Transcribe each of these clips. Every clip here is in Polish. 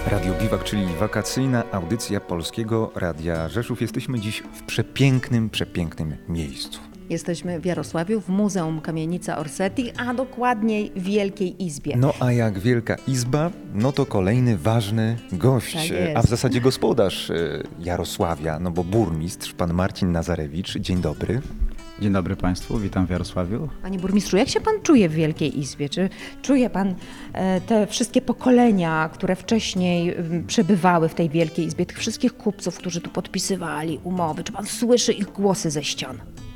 Radio Biwak, czyli wakacyjna audycja Polskiego Radia Rzeszów. Jesteśmy dziś w przepięknym miejscu. Jesteśmy w Jarosławiu, w Muzeum Kamienica Orseti, a dokładniej w Wielkiej Izbie. No a jak Wielka Izba, no to kolejny ważny gość, Tak jest. a w zasadzie gospodarz Jarosławia, no bo burmistrz, pan Marcin Nazarewicz. Dzień dobry. Dzień dobry Państwu, witam w Jarosławiu. Panie burmistrzu, jak się pan czuje w Wielkiej Izbie? Czy czuje pan te wszystkie pokolenia, które wcześniej przebywały w tej Wielkiej Izbie, tych wszystkich kupców, którzy tu podpisywali umowy? Czy pan słyszy ich głosy ze ścian?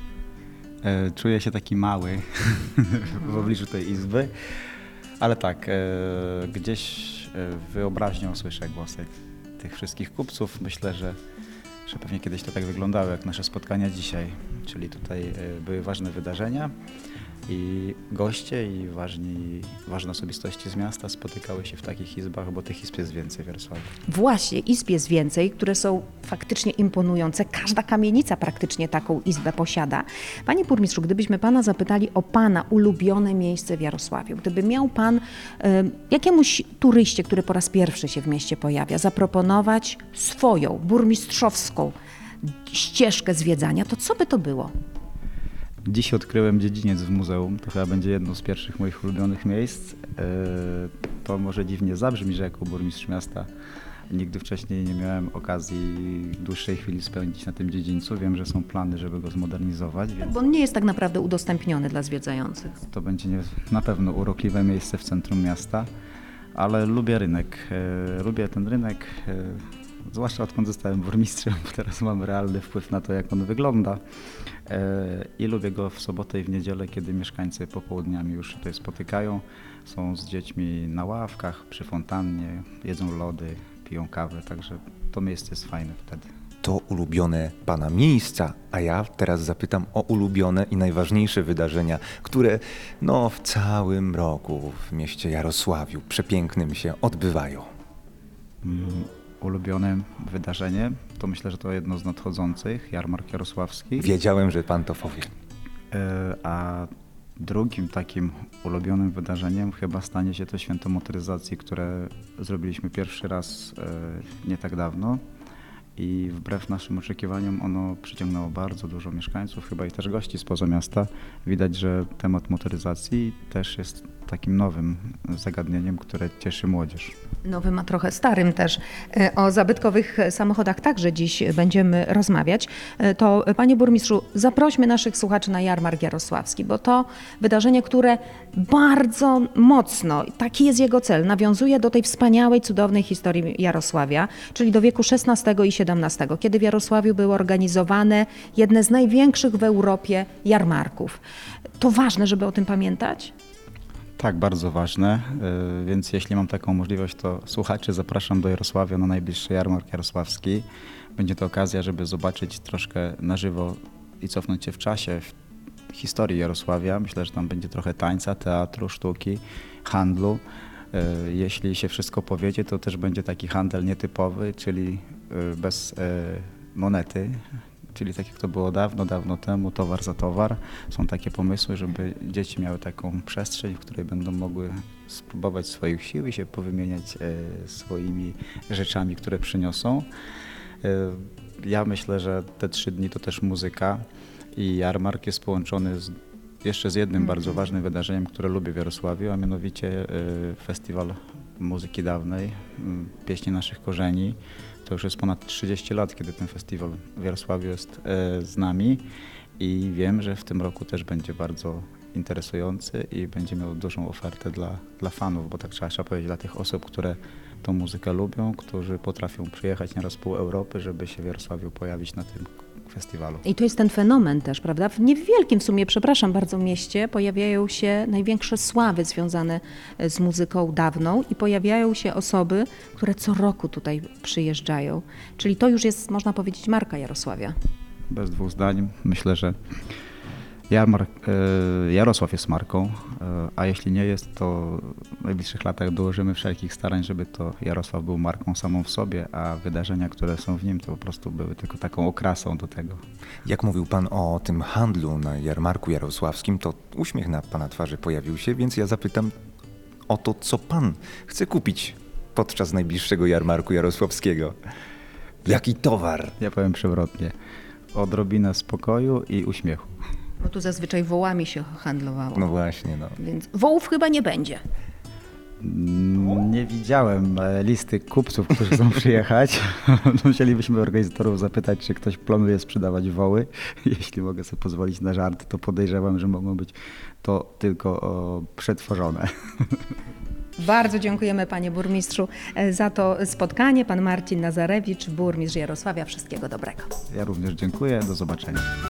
Czuję się taki mały w obliczu tej izby, ale tak, gdzieś wyobraźnią słyszę głosy tych wszystkich kupców. Myślę, że pewnie kiedyś to tak wyglądało jak nasze spotkania dzisiaj, czyli tutaj były ważne wydarzenia i goście i ważne osobistości z miasta spotykały się w takich izbach, bo tych izb jest więcej w Jarosławiu. Właśnie, izb jest więcej, które są faktycznie imponujące. Każda kamienica praktycznie taką izbę posiada. Panie burmistrzu, gdybyśmy pana zapytali o pana ulubione miejsce w Jarosławiu, gdyby miał pan jakiemuś turyście, który po raz pierwszy się w mieście pojawia, zaproponować swoją, burmistrzowską ścieżkę zwiedzania, to co by to było? Dziś odkryłem dziedziniec w muzeum, to chyba będzie jedno z pierwszych moich ulubionych miejsc. To może dziwnie zabrzmi, że jako burmistrz miasta nigdy wcześniej nie miałem okazji dłuższej chwili spędzić na tym dziedzińcu. Wiem, że są plany, żeby go zmodernizować, więc Bo on nie jest tak naprawdę udostępniony dla zwiedzających. to będzie na pewno urokliwe miejsce w centrum miasta, ale lubię rynek. Lubię ten rynek, zwłaszcza odkąd zostałem burmistrzem, bo teraz mam realny wpływ na to, jak on wygląda. I lubię go w sobotę i w niedzielę, kiedy mieszkańcy popołudniami już się tutaj spotykają. Są z dziećmi na ławkach, przy fontannie, jedzą lody, piją kawę, także to miejsce jest fajne wtedy. To ulubione pana miejsca, a ja teraz zapytam o ulubione i najważniejsze wydarzenia, które no w całym roku w mieście Jarosławiu przepięknym się odbywają. Ulubione wydarzenie to myślę, że to jedno z nadchodzących, jarmark jarosławski. Wiedziałem, że pan to powie. A drugim takim ulubionym wydarzeniem chyba stanie się to święto motoryzacji, które zrobiliśmy pierwszy raz nie tak dawno i wbrew naszym oczekiwaniom ono przyciągnęło bardzo dużo mieszkańców, chyba i też gości spoza miasta. Widać, że temat motoryzacji też jest takim nowym zagadnieniem, które cieszy młodzież. Nowym, a trochę starym też. O zabytkowych samochodach także dziś będziemy rozmawiać. To panie burmistrzu, zaprośmy naszych słuchaczy na jarmark jarosławski, bo to wydarzenie, które bardzo mocno, taki jest jego cel, nawiązuje do tej wspaniałej, cudownej historii Jarosławia, czyli do wieku XVI i XVII, kiedy w Jarosławiu były organizowane jedne z największych w Europie jarmarków. To ważne, żeby o tym pamiętać? Tak, bardzo ważne, więc jeśli mam taką możliwość, to słuchaczy zapraszam do Jarosławia na najbliższy jarmark jarosławski. Będzie to okazja, żeby zobaczyć troszkę na żywo i cofnąć się w czasie, w historii Jarosławia. Myślę, że tam będzie trochę tańca, teatru, sztuki, handlu. Jeśli się wszystko powiedzie, to też będzie taki handel nietypowy, czyli bez monety. Czyli tak jak to było dawno temu, towar za towar. Są takie pomysły, żeby dzieci miały taką przestrzeń, w której będą mogły spróbować swoich sił i się powymieniać swoimi rzeczami, które przyniosą. Ja myślę, że te 3 dni to też muzyka i jarmark jest połączony jeszcze z jednym bardzo ważnym wydarzeniem, które lubię w Jarosławiu, a mianowicie festiwal muzyki dawnej, pieśni naszych korzeni. To już jest ponad 30 lat, kiedy ten festiwal w Jarosławiu jest z nami i wiem, że w tym roku też będzie bardzo interesujący i będzie miał dużą ofertę dla fanów, bo tak trzeba powiedzieć, dla tych osób, które tą muzykę lubią, którzy potrafią przyjechać nieraz pół Europy, żeby się w Jarosławiu pojawić na tym festiwalu. I to jest ten fenomen też, prawda? W niewielkim w sumie, przepraszam bardzo, mieście pojawiają się największe sławy związane z muzyką dawną i pojawiają się osoby, które co roku tutaj przyjeżdżają. Czyli to już jest, można powiedzieć, marka Jarosławia. Bez 2 zdań. Myślę, że Jarosław jest marką, a jeśli nie jest, to w najbliższych latach dołożymy wszelkich starań, żeby to Jarosław był marką samą w sobie, a wydarzenia, które są w nim, to po prostu były tylko taką okrasą do tego. Jak mówił pan o tym handlu na jarmarku jarosławskim, to uśmiech na pana twarzy pojawił się, więc ja zapytam o to, co pan chce kupić podczas najbliższego jarmarku jarosławskiego? Jaki towar? Ja powiem przewrotnie. Odrobina spokoju i uśmiechu. Bo tu zazwyczaj wołami się handlowało, No właśnie, no. więc wołów chyba nie będzie. Nie widziałem listy kupców, którzy chcą przyjechać. Musielibyśmy organizatorów zapytać, czy ktoś planuje sprzedawać woły. Jeśli mogę sobie pozwolić na żart, to podejrzewam, że mogą być to tylko przetworzone. Bardzo dziękujemy panie burmistrzu za to spotkanie. Pan Marcin Nazarewicz, burmistrz Jarosławia. Wszystkiego dobrego. Ja również dziękuję. Do zobaczenia.